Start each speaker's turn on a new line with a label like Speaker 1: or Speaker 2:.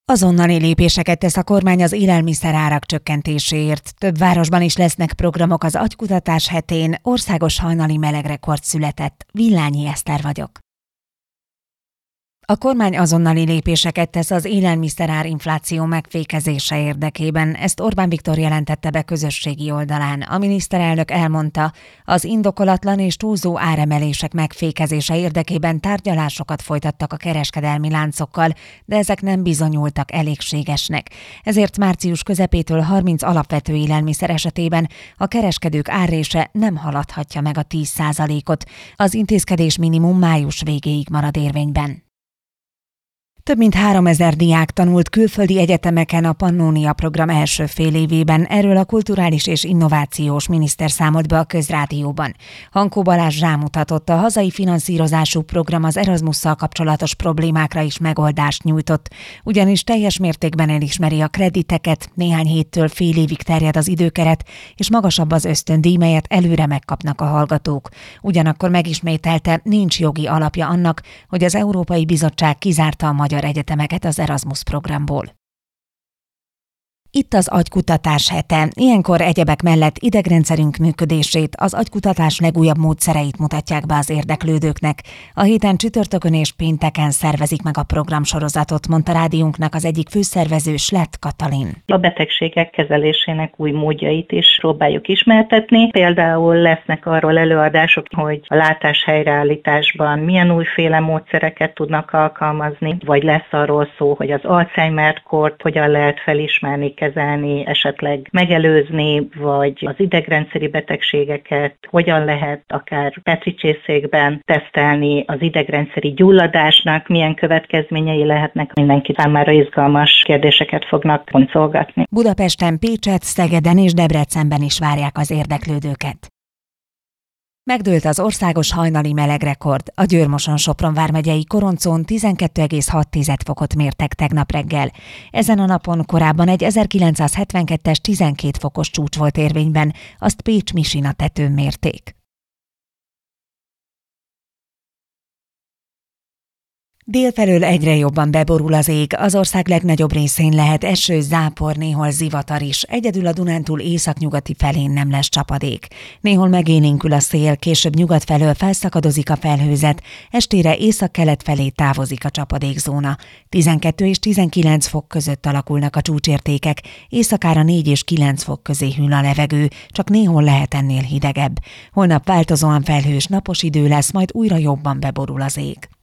Speaker 1: Azonnali lépéseket tesz a kormány az élelmiszerárak csökkentéséért. Több városban is lesznek programok az agykutatás hetén. Országos hajnali melegrekord született. Villányi Eszter vagyok. A kormány azonnali lépéseket tesz az élelmiszerár infláció megfékezése érdekében. Ezt Orbán Viktor jelentette be közösségi oldalán. A miniszterelnök elmondta, az indokolatlan és túlzó áremelések megfékezése érdekében tárgyalásokat folytattak a kereskedelmi láncokkal, de ezek nem bizonyultak elégségesnek. Ezért március közepétől 30 alapvető élelmiszer esetében a kereskedők árrése nem haladhatja meg a 10%-ot. Az intézkedés minimum május végéig marad érvényben. Több mint 3000 diák tanult külföldi egyetemeken a Pannónia program első félévében. Erről a kulturális és innovációs miniszter számolt be a Közrádióban. Hankó Balázs rámutatott, a hazai finanszírozású program az Erasmusszal kapcsolatos problémákra is megoldást nyújtott, ugyanis teljes mértékben elismeri a krediteket, néhány héttől fél évig terjed az időkeret, és magasabb az ösztöndíj, melyet előre megkapnak a hallgatók. Ugyanakkor megismételte, nincs jogi alapja annak, hogy az Európai Bizottság kizárta a magyar egyetemeket az Erasmus programból. Itt az agykutatás hete. Ilyenkor egyebek mellett idegrendszerünk működését, az agykutatás legújabb módszereit mutatják be az érdeklődőknek. A héten csütörtökön és pénteken szervezik meg a programsorozatot, mondta rádiónknak az egyik főszervező, Slett Katalin.
Speaker 2: A betegségek kezelésének új módjait is próbáljuk ismertetni. Például lesznek arról előadások, hogy a látás helyreállításban milyen újféle módszereket tudnak alkalmazni, vagy lesz arról szó, hogy az Alzheimer-kort hogyan lehet felismerni, kezelni, esetleg megelőzni, vagy az idegrendszeri betegségeket hogyan lehet akár petri csészékben tesztelni, az idegrendszeri gyulladásnak milyen következményei lehetnek, mindenki számára izgalmas kérdéseket fognak boncolgatni.
Speaker 1: Budapesten, Pécsett, Szegeden és Debrecenben is várják az érdeklődőket. Megdőlt az országos hajnali melegrekord. A Győr-Moson-Sopron vármegyei Koroncon 12,6 fokot mértek tegnap reggel. Ezen a napon korábban egy 1972-es 12 fokos csúcs volt érvényben, azt Pécs-Misina tetőn mérték. Délfelől egyre jobban beborul az ég, az ország legnagyobb részén lehet eső, zápor, néhol zivatar is, egyedül a Dunántúl északnyugati felén nem lesz csapadék. Néhol megélénkül a szél, később nyugat felől felszakadozik a felhőzet, estére északkelet felé távozik a csapadékzóna. 12 és 19 fok között alakulnak a csúcsértékek, éjszakára 4 és 9 fok közé hűl a levegő, csak néhol lehet ennél hidegebb. Holnap változóan felhős, napos idő lesz, majd újra jobban beborul az ég.